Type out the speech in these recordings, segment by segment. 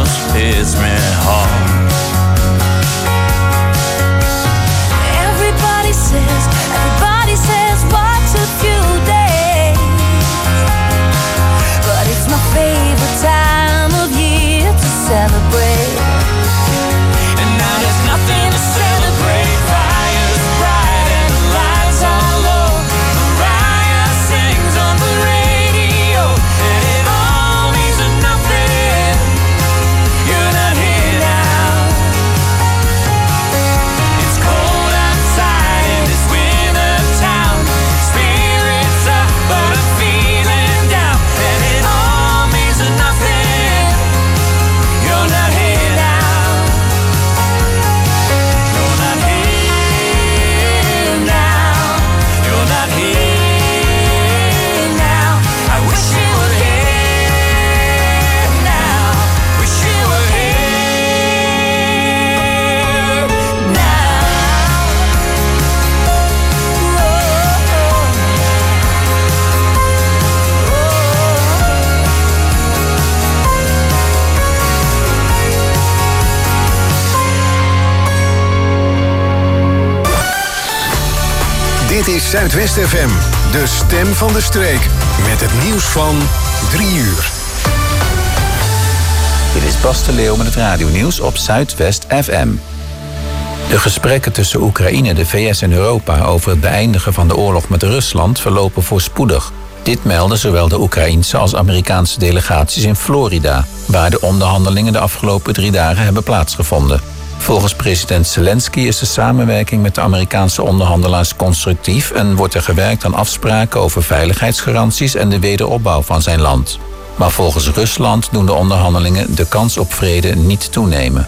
just hits me hard. Everybody says what's a few days, but it's my favorite time of year to celebrate. And now there's nothing to celebrate. Fires bright and the lights are low. Mariah sings on the radio, and it all means nothing. You're not here now. It's cold outside in this winter town. Spirits up, but I'm feeling down, and it all means nothing. You're not here now. You're not here now. You're not here now. I wish you were here now. Wish you were here now. Dit is Zuidwest FM, de stem van de streek. Met het nieuws van 3 uur. Dit is Bas de Leeuw met het radionieuws op Zuidwest FM. De gesprekken tussen Oekraïne, de VS en Europa over het beëindigen van de oorlog met Rusland verlopen voorspoedig. Dit melden zowel de Oekraïense als Amerikaanse delegaties in Florida, waar de onderhandelingen de afgelopen 3 dagen hebben plaatsgevonden. Volgens president Zelensky is de samenwerking met de Amerikaanse onderhandelaars constructief en wordt er gewerkt aan afspraken over veiligheidsgaranties en de wederopbouw van zijn land. Maar volgens Rusland doen de onderhandelingen de kans op vrede niet toenemen.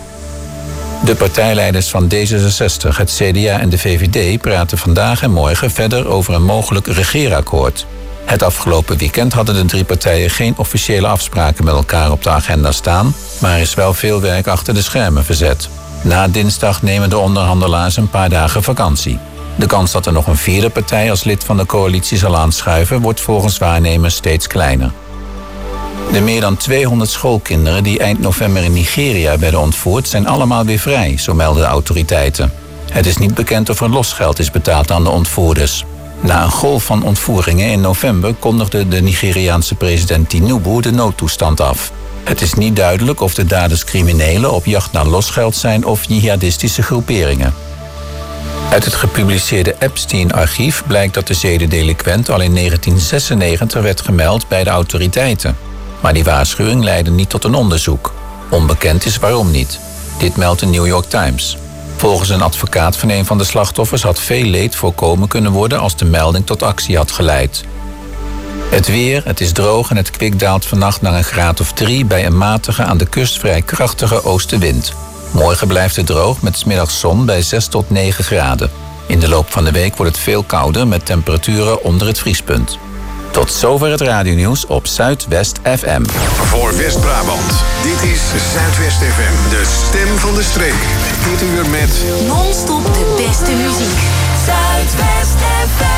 De partijleiders van D66, het CDA en de VVD praten vandaag en morgen verder over een mogelijk regeerakkoord. Het afgelopen weekend hadden de 3 partijen geen officiële afspraken met elkaar op de agenda staan, maar er is wel veel werk achter de schermen verzet. Na dinsdag nemen de onderhandelaars een paar dagen vakantie. De kans dat er nog een 4e partij als lid van de coalitie zal aanschuiven wordt volgens waarnemers steeds kleiner. De meer dan 200 schoolkinderen die eind november in Nigeria werden ontvoerd zijn allemaal weer vrij, zo melden de autoriteiten. Het is niet bekend of er losgeld is betaald aan de ontvoerders. Na een golf van ontvoeringen in november kondigde de Nigeriaanse president Tinubu de noodtoestand af. Het is niet duidelijk of de daders criminelen op jacht naar losgeld zijn of jihadistische groeperingen. Uit het gepubliceerde Epstein-archief blijkt dat de zedendelinquent al in 1996 werd gemeld bij de autoriteiten. Maar die waarschuwing leidde niet tot een onderzoek. Onbekend is waarom niet. Dit meldt de New York Times. Volgens een advocaat van een van de slachtoffers had veel leed voorkomen kunnen worden als de melding tot actie had geleid. Het weer, het is droog en het kwik daalt vannacht naar een graad of 3 bij een matige aan de kust vrij krachtige oostenwind. Morgen blijft het droog met 's middags zon bij 6 tot 9 graden. In de loop van de week wordt het veel kouder met temperaturen onder het vriespunt. Tot zover het radionieuws op Zuidwest FM. Voor West-Brabant, dit is Zuidwest FM, de stem van de streek. Dit uur met Non-stop de beste muziek. Zuidwest FM.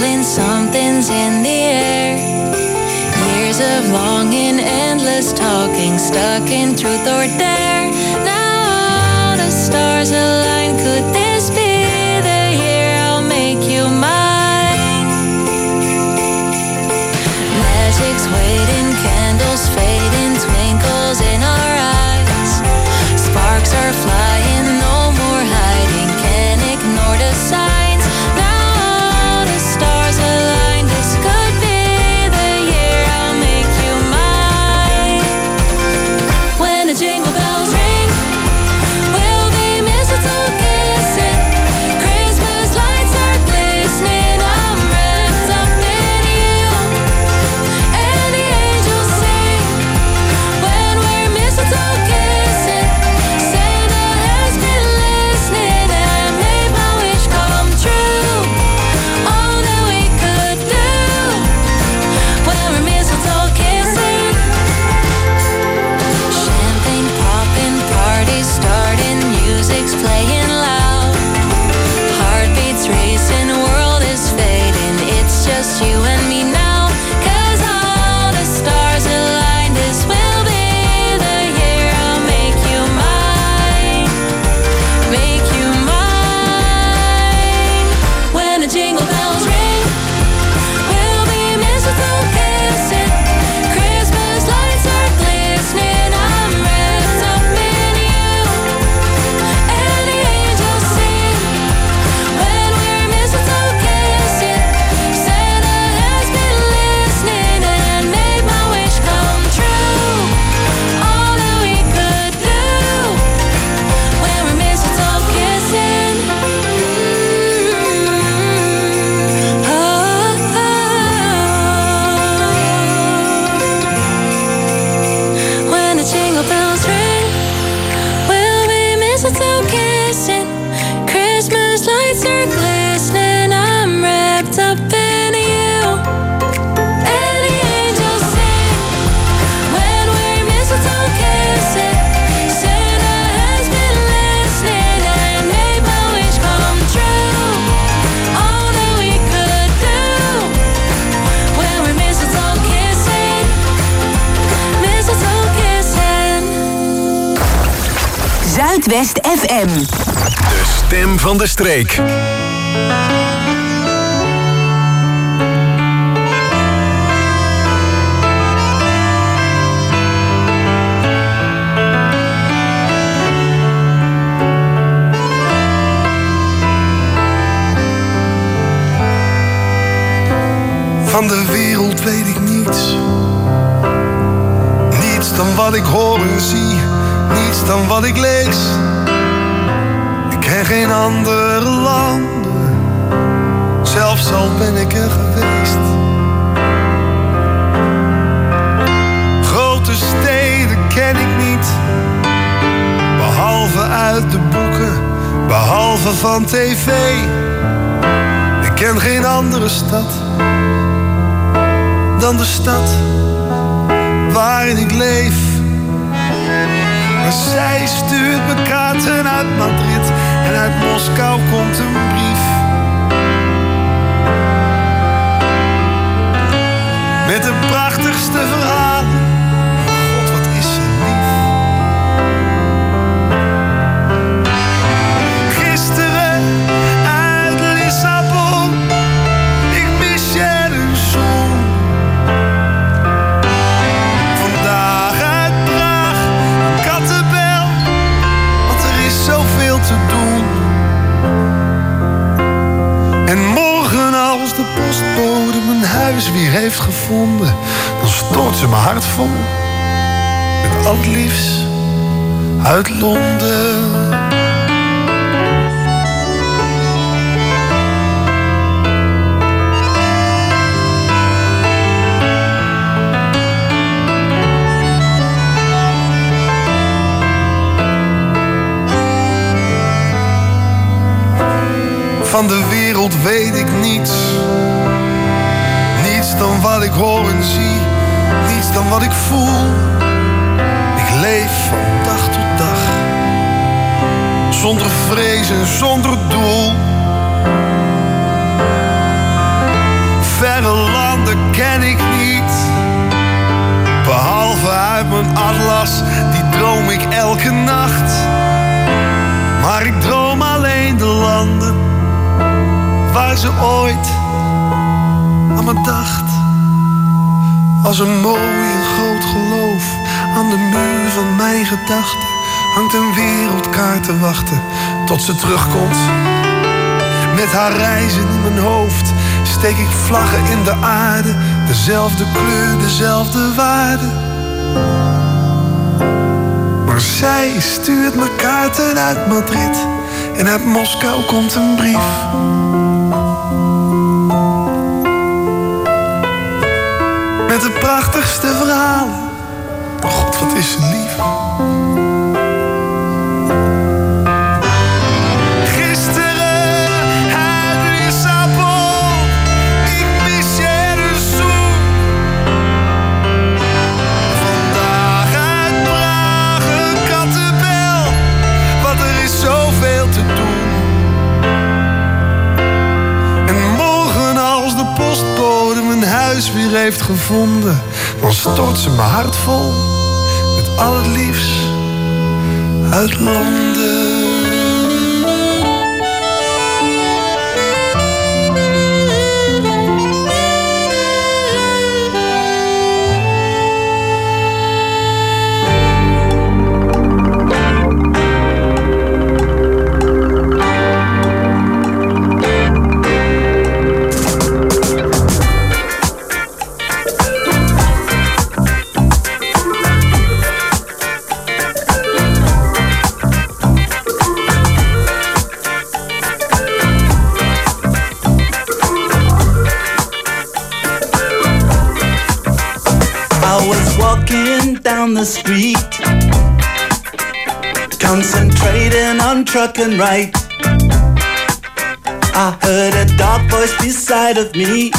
feeling something's in the air. Years of longing, endless talking, stuck in truth or dare. Now all the stars align. Could this be the year I'll make you mine? Magic's waiting, candles fading, twinkles in our eyes. Sparks are flying, no more hiding, can't ignore the signs. Now all the stars align. This could be the year I'll make you mine. When the jingle bells ring, we'll be mistletoe kissing. Christmas lights are glistening. I'm wrapped up in you, and the angels sing. When we're mistletoe kissing, Santa has been listening and made my wish come true. All that we could do when we're mistletoe kissing. Champagne popping, parties starting, music's playing loud. Heartbeats racing, world is fading. It's just you and me now. 'Cause all the stars align. This will be the year I'll make you mine. Make you mine. When the jingle bells ring, we'll be mistletoe kissing. Christmas lights are glistening. I'm wrapped up in you, and the angels sing. When we're mistletoe kissing, Santa has been listening and made my wish come true. All that we could do when we're mistletoe kissing. When the jingle bells ring, we'll be mistletoe kissing. Christmas lights are glistening. I'm wrapped up in you, and the angels sing. When we're mistletoe kissing, Santa has been listening and made my wish come true. All that we could do when we're mistletoe kissing. Mistletoe kissing. Zuidwest FM. De stem van de streek. Van de wereld weet ik niets. Niets dan wat ik hoor en zie. Niets dan wat ik lees. Ik ken geen andere landen. Zelfs al ben ik er geweest. Grote steden ken ik niet. Behalve uit de boeken. Behalve van tv. Ik ken geen andere stad dan de stad waarin ik leef. Maar zij stuurt me kaarten uit Madrid en uit Moskou komt een brief. Met de prachtigste verhalen. God, wat is ze lief. Gisteren uit Lissabon, ik mis je een zon. Vandaag uit Praag, Kattenbel, want er is zoveel te doen. En morgen als de postbode mijn huis weer heeft gevonden, dan stort ze mijn hart vol met al het liefst uit Londen. Van de wereld weet ik niets. Niets dan wat ik hoor en zie. Niets dan wat ik voel. Ik leef van dag tot dag. Zonder vrees en zonder doel. landen ken ik niet. Behalve uit mijn atlas, die droom ik elke nacht. Maar ik droom alleen de landen waar ze ooit aan me dacht. Als een mooi en groot geloof aan de muur van mijn gedachten hangt een wereldkaart te wachten tot ze terugkomt. Met haar reizen in mijn hoofd steek ik vlaggen in de aarde. Dezelfde kleur, dezelfde waarde. Maar zij stuurt me kaarten uit Madrid en uit Moskou komt een brief. Met de prachtigste verhalen. Oh God, wat is ze lief. Gisteren uit Lissabon, ik mis je de zoen. Vandaag uit Praag een kattenbel, want er is zoveel te doen. En morgen als de postbode mijn huis weer heeft gevonden, dan stort ze mijn hart vol met al het liefst uit Londen. Down the street, concentrating on trucking right. I heard a dark voice beside of me,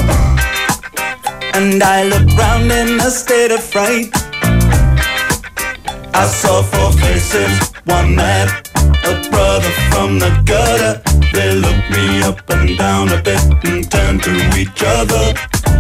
and I looked round in a state of fright. I saw four faces, one man, a brother from the gutter. They looked me up and down a bit and turned to each other.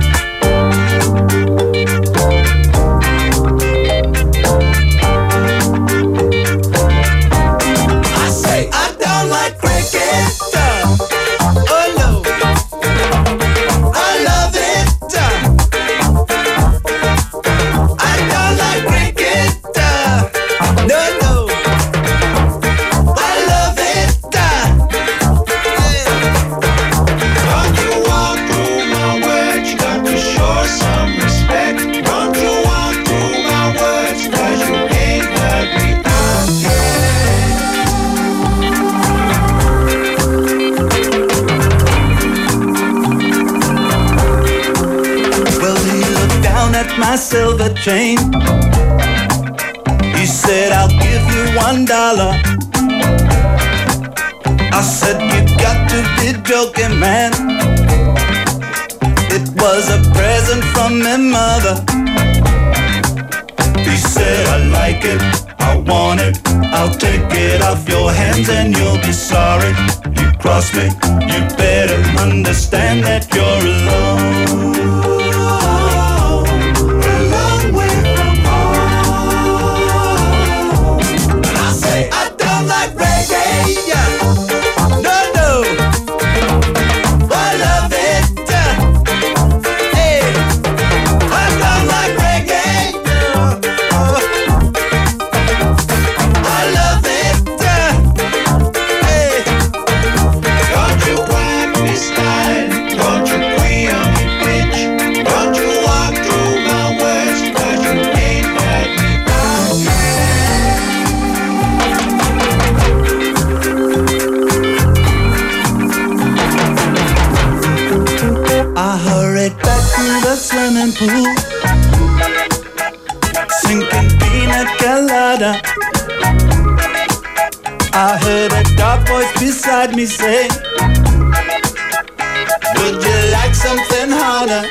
My silver chain. He said, I'll give you $1. I said, you got to be joking, man. It was a present from my mother. He said, I like it, I want it, I'll take it off your hands and you'll be sorry. You cross me, you better understand that you're alone. Swimming pool, sinking pina colada. I heard a dark voice beside me say, would you like something harder?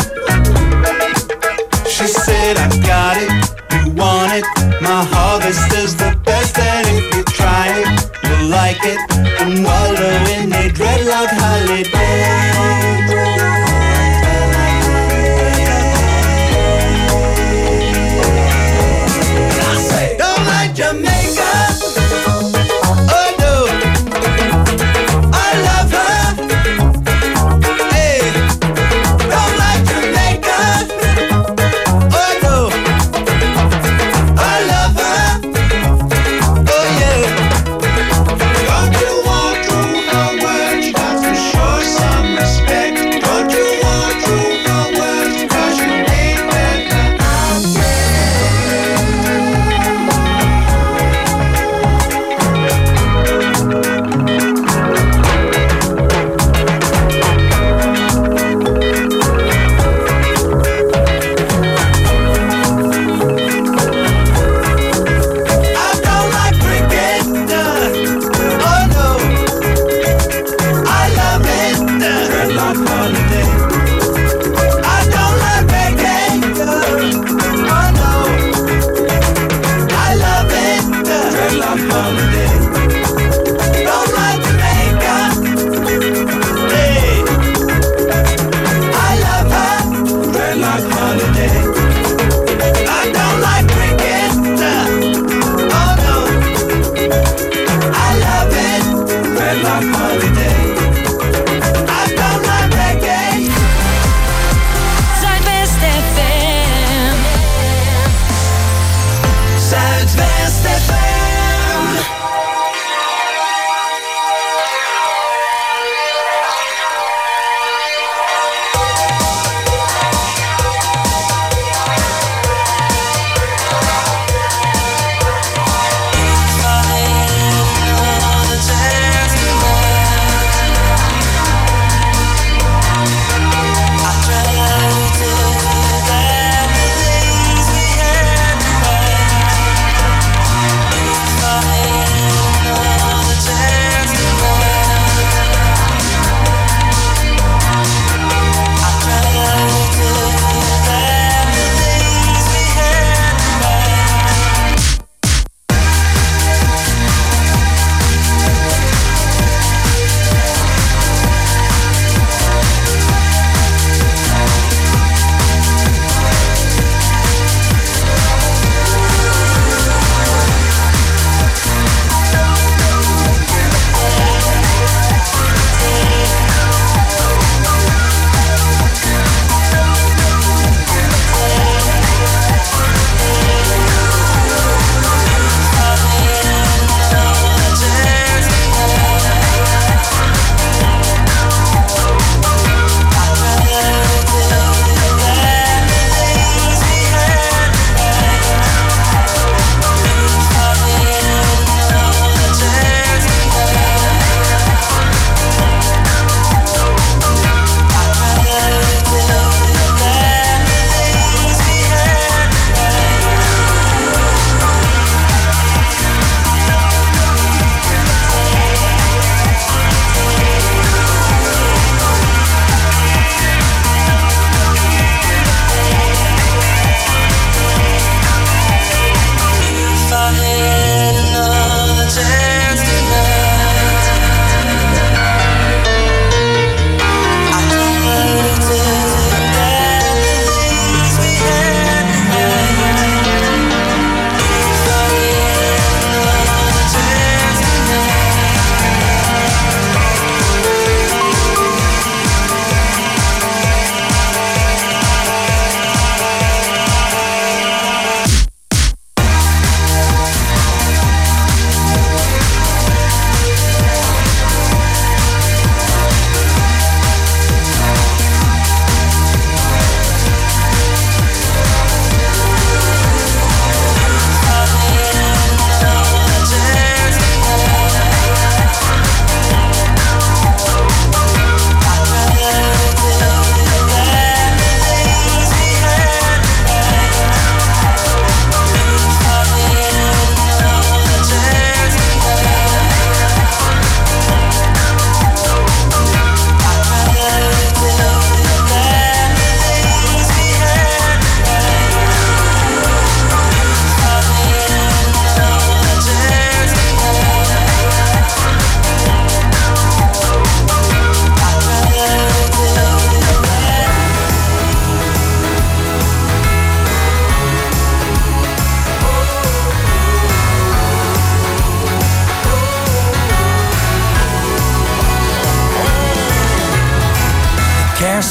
She said, I got it, you want it. My harvest is the best, and if you try it, you'll like it. And wallow in a dreadlock holiday.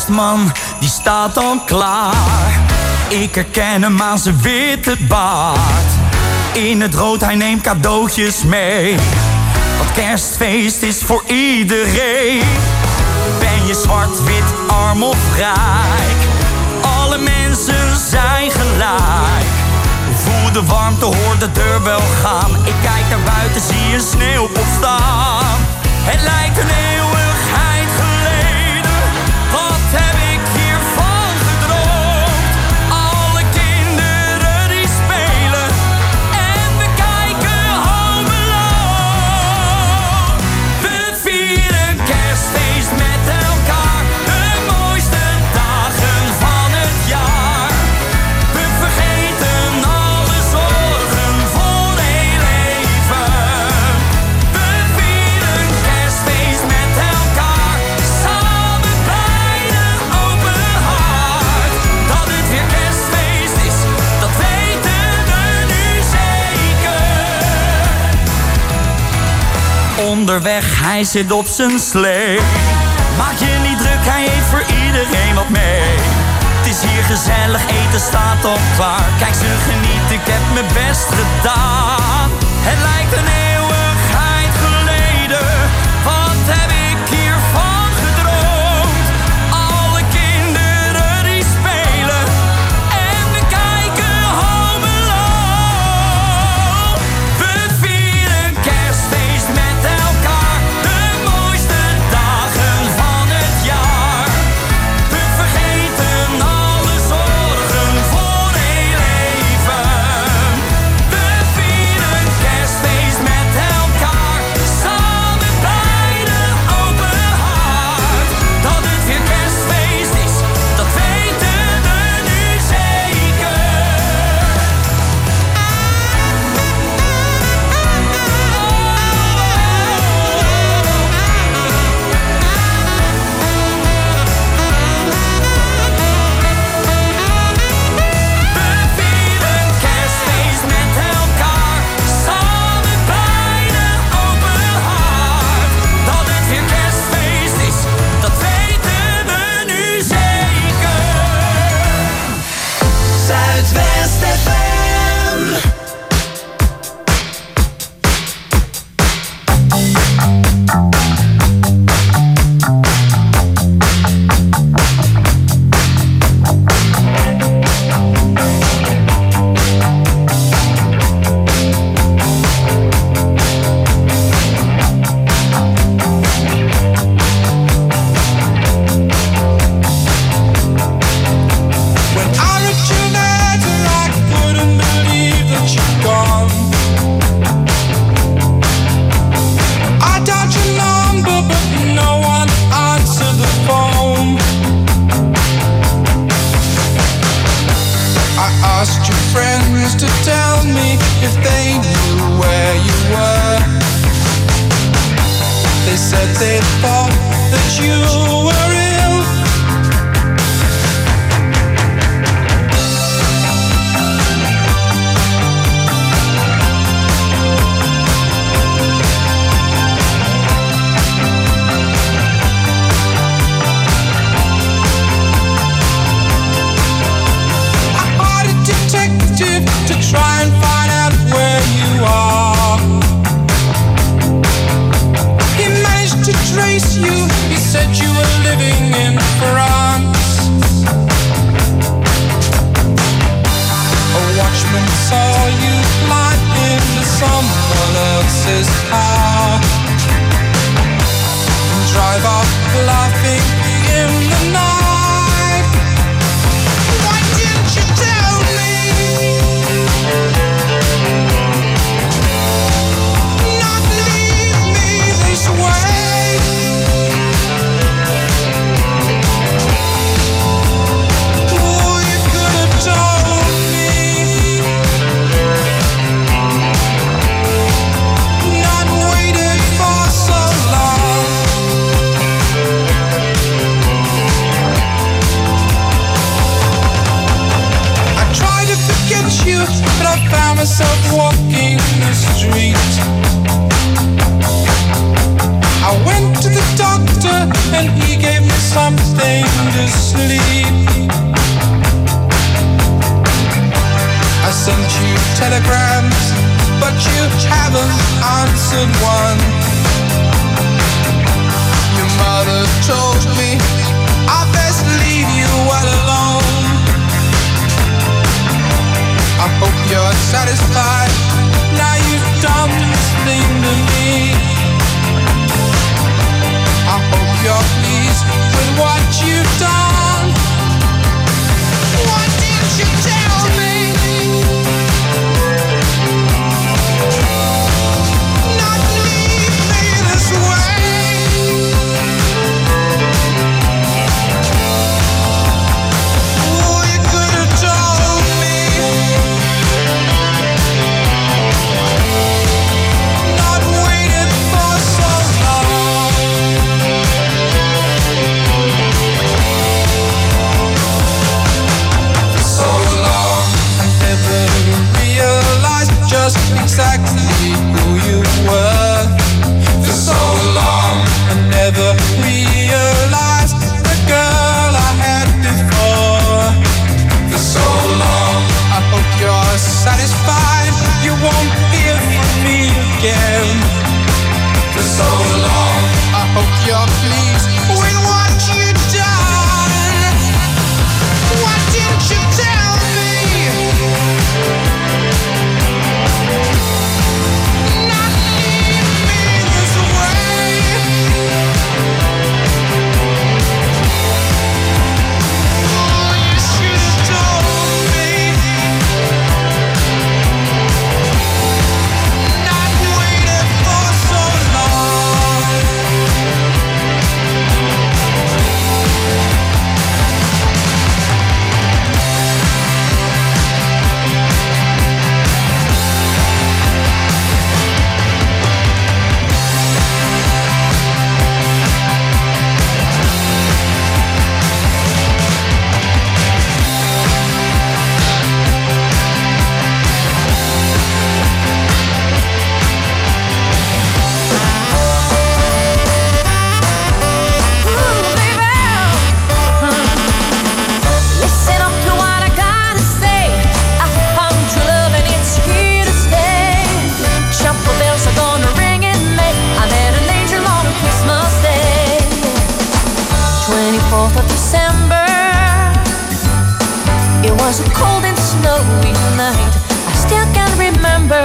kerstman, die staat al klaar. Ik herken hem aan zijn witte baard. In het rood, hij neemt cadeautjes mee. Want kerstfeest is voor iedereen. Ben je zwart, wit, arm of rijk? Alle mensen zijn gelijk. Voel de warmte, hoor de deurbel gaan. Ik kijk naar buiten, zie een sneeuwpop staan. Het lijkt een eeuwigheid geleden. Wat heb ik hiervan gedroomd? Alle kinderen die spelen en we kijken Home Alone. We vieren kerstfeest met elkaar, de mooiste dagen van het jaar. We vergeten alle zorgen voor heel even. We vieren kerstfeest met elkaar, samen bij de open hart. Dat het weer kerstfeest is, dat weten we nu zeker. Onderweg, hij zit op zijn slee. Maak je niet druk, hij heeft voor iedereen wat mee. Het is hier gezellig, eten staat al klaar. Kijk ze genieten, ik heb mijn best gedaan. Het lijkt een eeuwigheid geleden. Wat heb ik hiervan gedroomd? Alle kinderen die spelen en we kijken Home Alone. We vieren kerstfeest met elkaar, de mooiste dagen van het jaar. We vergeten alle zorgen voor heel even. We vieren kerstfeest met elkaar, samen bij de open hart. Dat het weer kerstfeest is, dat weten we nu zeker. We vieren kerstfeest met elkaar, samen bij de open hart. Dat het weer kerstfeest is, dat weten we nu zeker. Zuidwest FM. When I reached your letter, I couldn't believe that you'd gone. I dialed your number, but no one answered the phone. I asked your friends to tell me if they knew where you were. They said they thought that you were ill. I hired a detective to try and find out where you are. He managed to trace you. He said you were living in France. A watchman saw you fly into someone else's car and drive off laughing in the night. Why didn't you tell me? Not leave me this way. Oh, you could have told me. Not waited for so long. I tried to forget you, but I found myself walking the street. I went to the doctor and he gave me something to sleep. I sent you telegrams, but you haven't answered one. Your mother told me I best leave you well alone. I hope you're satisfied. Now you've done this thing to me. I hope you're pleased with what you've done. Why didn't you tell me? Not leave me this way. Oh, you could have told me. Not waited for so long. For so long, I never realized just exactly who you were. For so long, I never realized the girl I had before. For so long, I hope you're satisfied. You won't hear from me again. For so long, I hope you're pleased with what you've done. Why didn't you tell me? Not leave me this way. Oh, you should have told me. Not waited for so long. Listen up to what I gotta say. I found true love and it's here to stay. Chapel bells are gonna ring in May. I met an angel on a Christmas Day. 24th of December. It was a cold and snowy night. I still can remember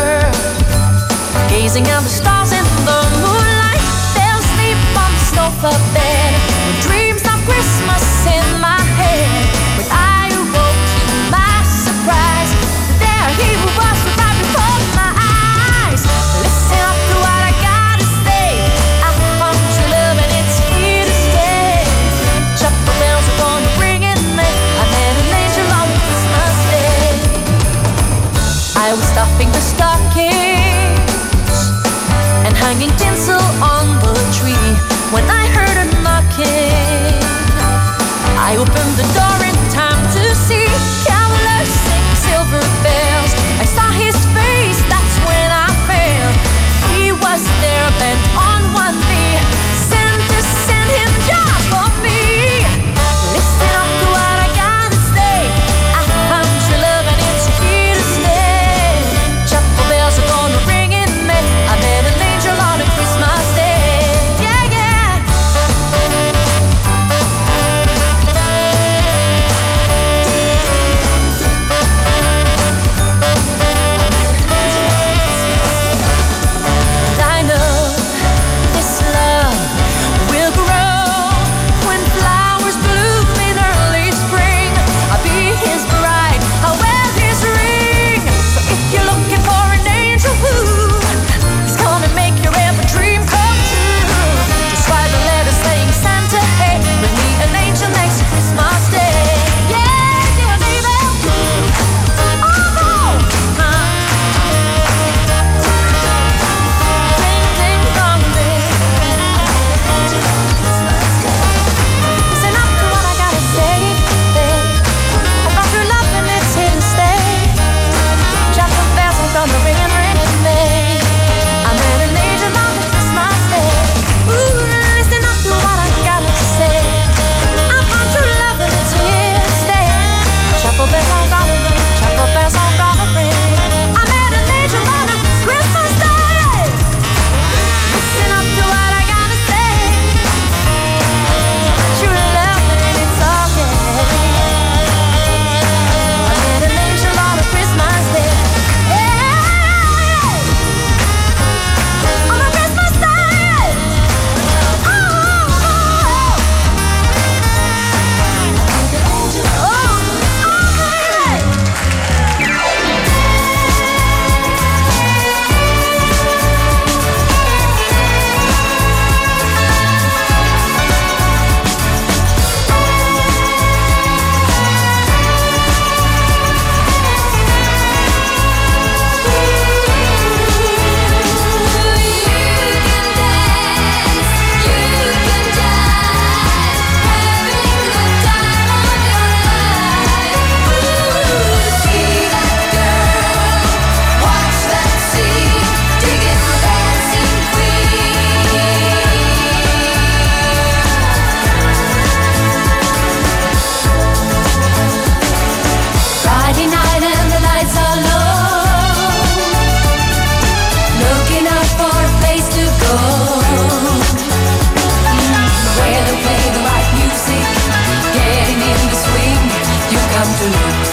gazing at the stars in the moonlight. Fell asleep on the sofa bed with dreams of Christmas in my head. When I awoke to my surprise, there he was right before my eyes. Listen up to what I gotta say. I found true love and it's here to stay. Chapel bells are gonna ring in May. I met an angel on Christmas Day. I was stuffing the stockings and hanging tinsel on the tree when I heard a knocking. I opened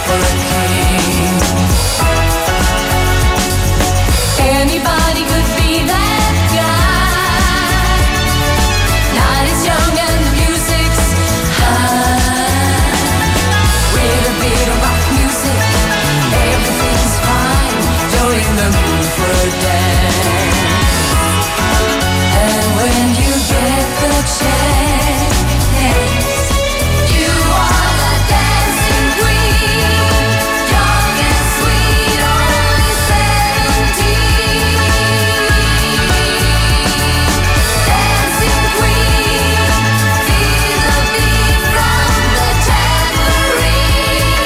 for a king. Anybody could be that guy. Night is young and the music's high. With a bit of rock music, everything's fine. You're in the mood for a dance. And when you get the chance, you are the dancing queen. Young and sweet, only 17. Dancing queen, feel the beat from the tambourine.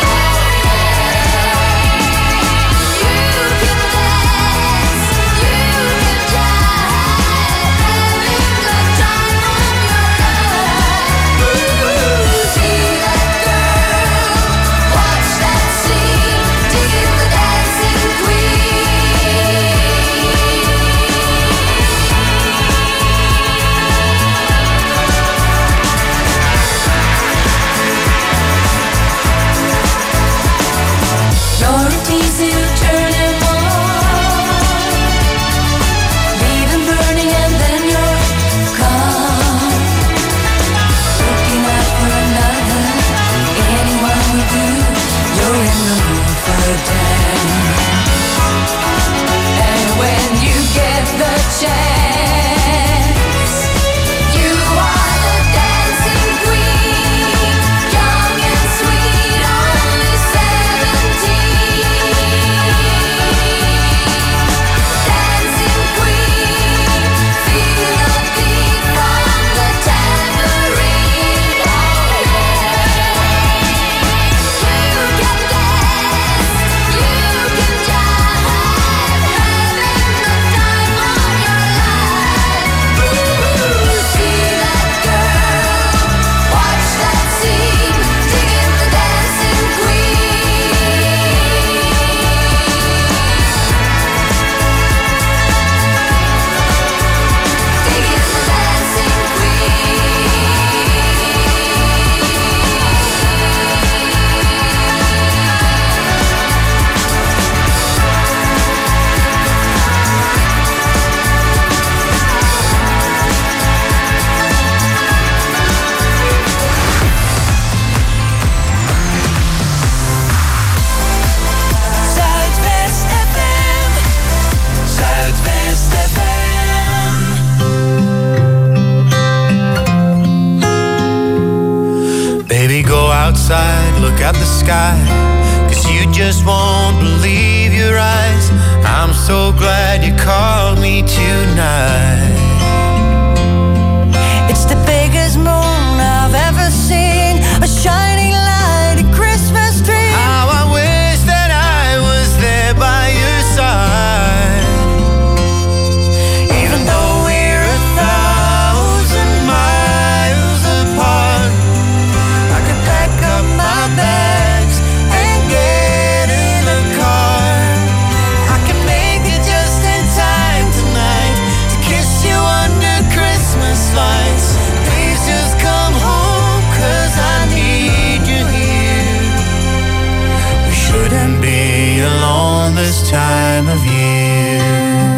You can dance, you can jive, having the time of your life. See that girl, watch that scene, dig the dancing queen. You're a teasy to turn him on, leave him burning and then you're gone. Looking out for another, anyone will do. You're in the mood for a dance. And when you get the chance, you are the dancing queen. Young and sweet, only 17. Dancing queen, feel the beat from the tambourine. You can dance, you can jive, having the time of your life. See that girl, watch that scene, dig the dancing queen. Dig the dancing Zuidwest FM. Zuidwest FM. Baby, go outside, look at the sky, 'cause you just won't believe your eyes. I'm so glad you called me tonight. It's the biggest moon I've ever seen, a shining light, a Christmas tree. How I wish that I was there by your side. Even though we're 1,000 miles apart, I could pack up my bags and get in a car. I can make it just in time tonight to kiss you under Christmas lights. Please just come home, 'cause I need you here. We shouldn't be alone this time of year.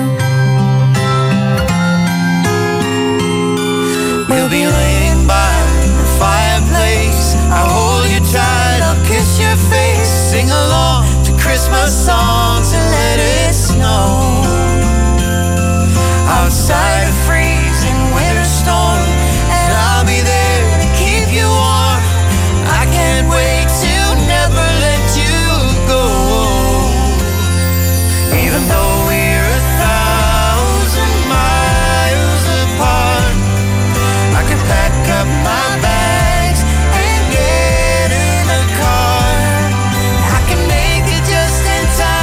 We'll be laying by the fireplace. I'll hold you tight, I'll kiss your face. Sing along to Christmas songs and let it snow. Outside a freezing winter storm, and I'll be there to keep you warm. I can't wait to never let you go. Even though we're 1,000 miles apart, I could pack up my bags and get in a car. I can make it just in time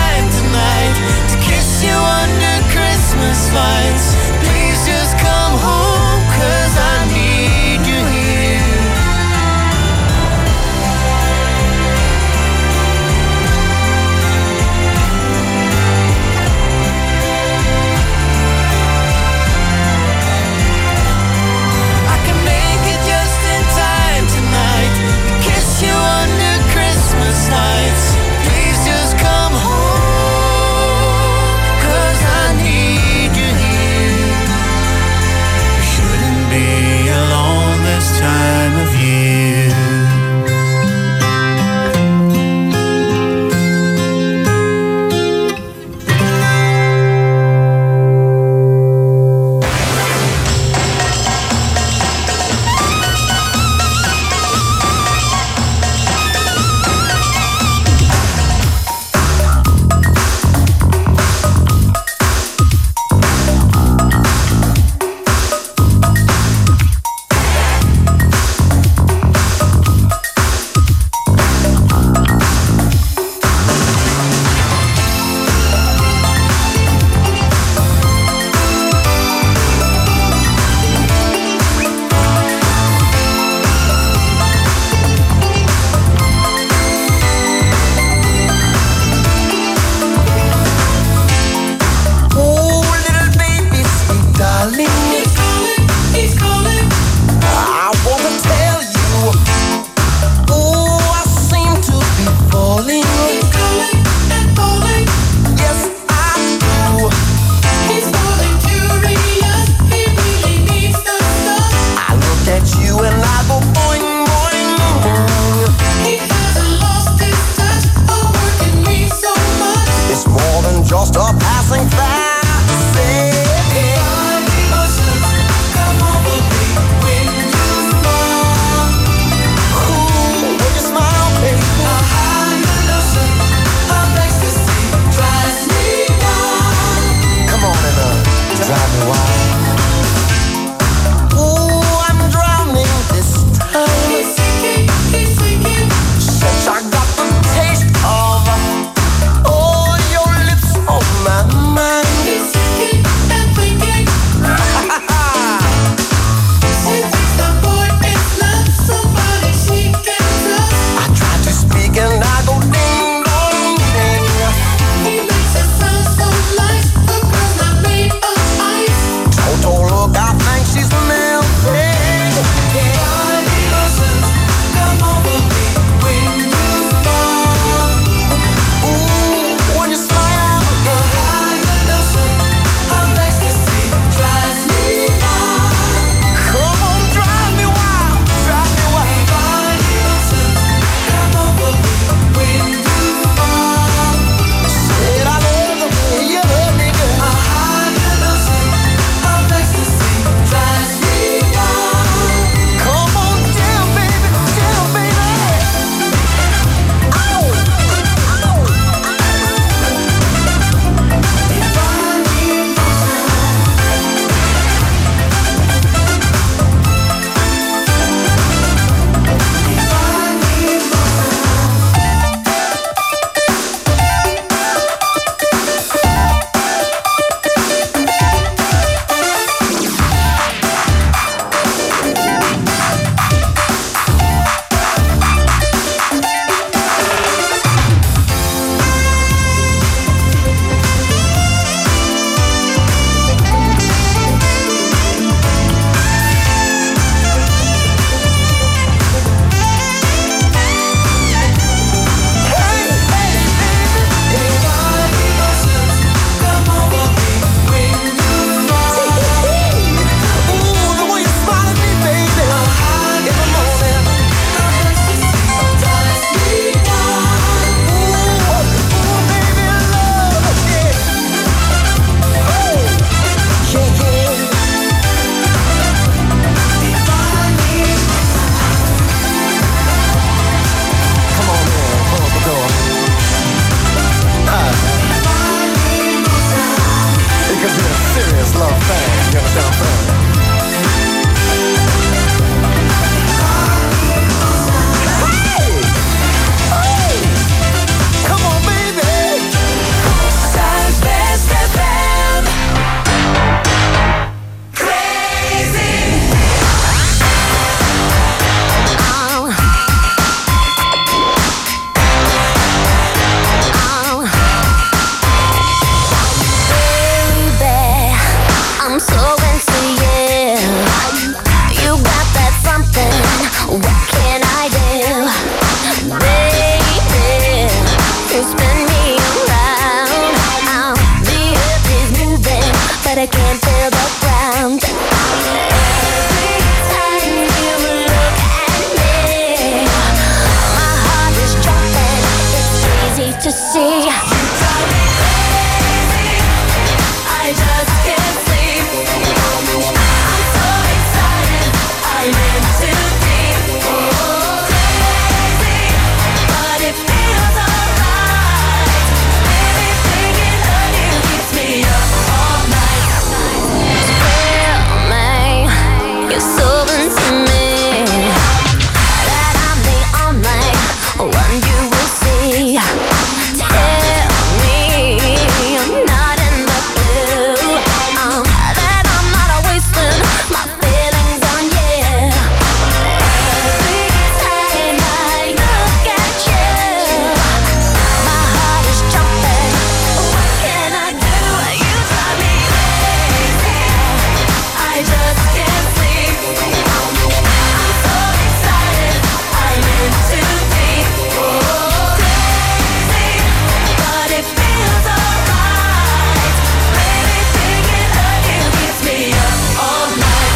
to spin me around. The earth is moving, but I can't feel the ground. Every time you look at me, my heart is jumping. It's easy to see. You drive me crazy. I just can't sleep. I'm so excited. I'm in too deep. Oh, crazy, but it feels alright. Everything in you keeps me up all night. Tell me, you're so into me, that I'm the only one you will see. Tell me I'm not in the blue, that I'm not wasting my feelings on you. Every time I look at you, my heart is jumping. What can I do? You drive me crazy. I just can't sleep. I'm so excited. I'm in too deep. Oh, crazy, but it feels alright. Baby, thinking of you keeps me up all night.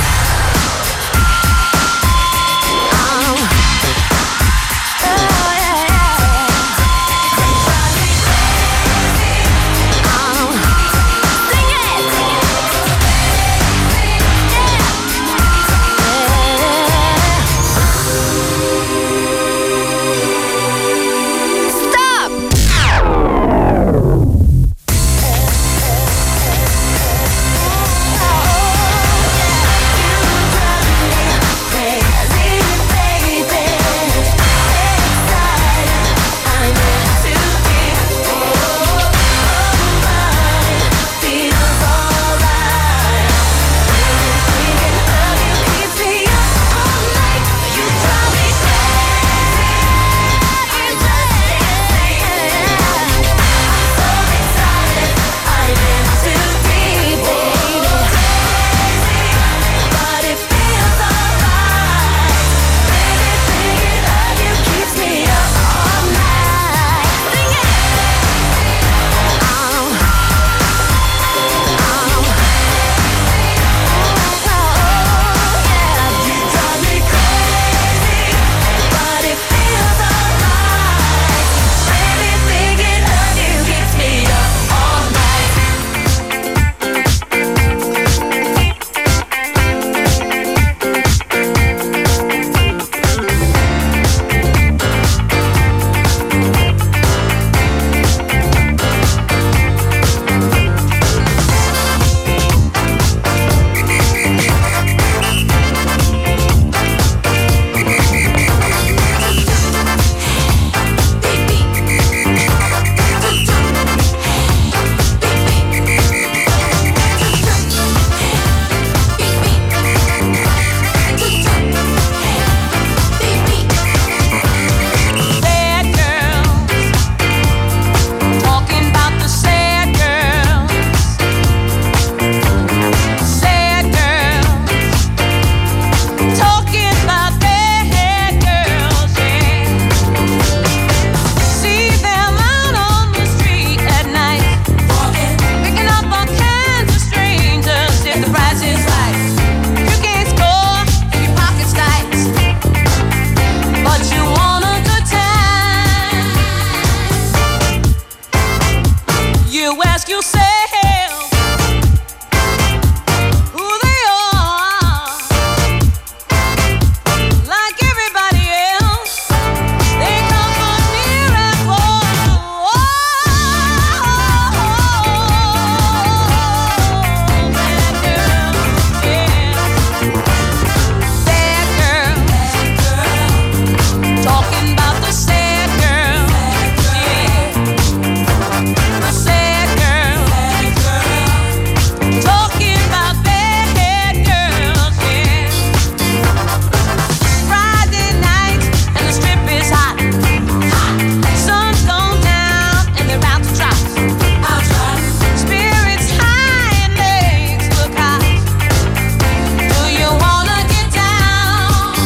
Oh yeah, you drive me crazy. Sing it. Stop.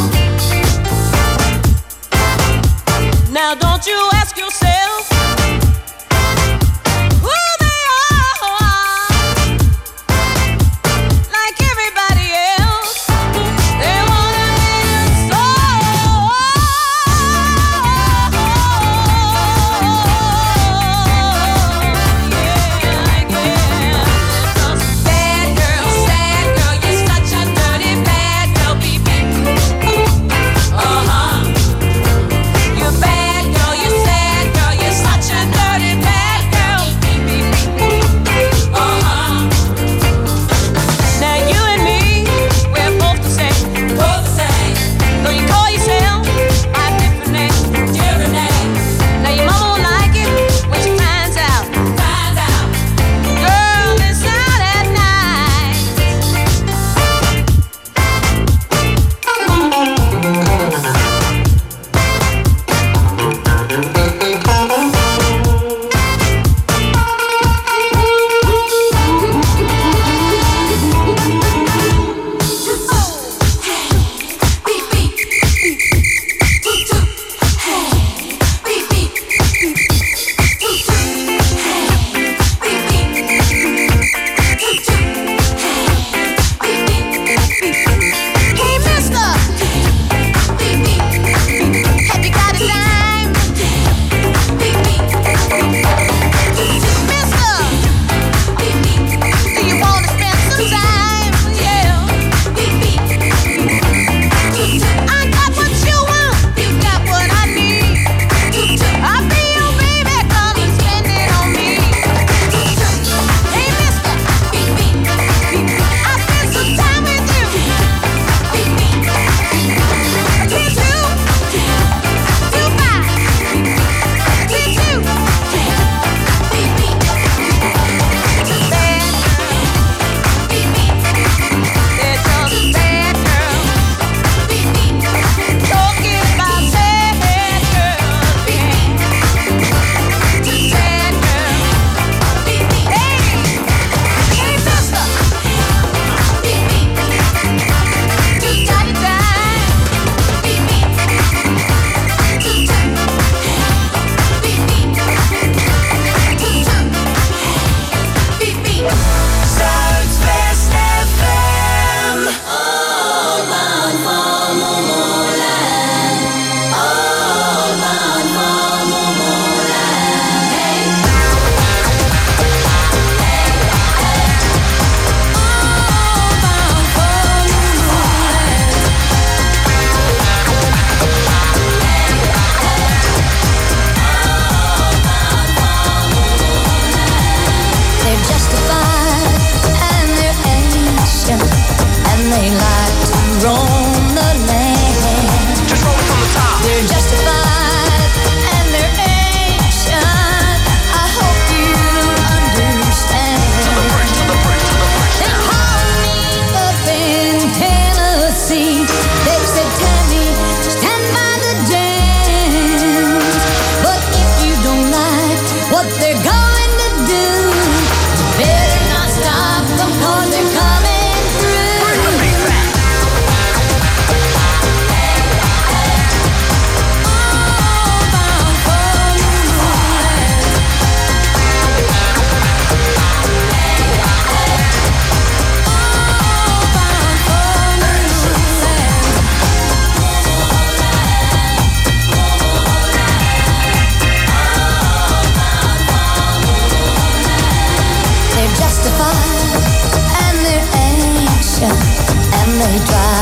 Now don't you ask yourself they drive.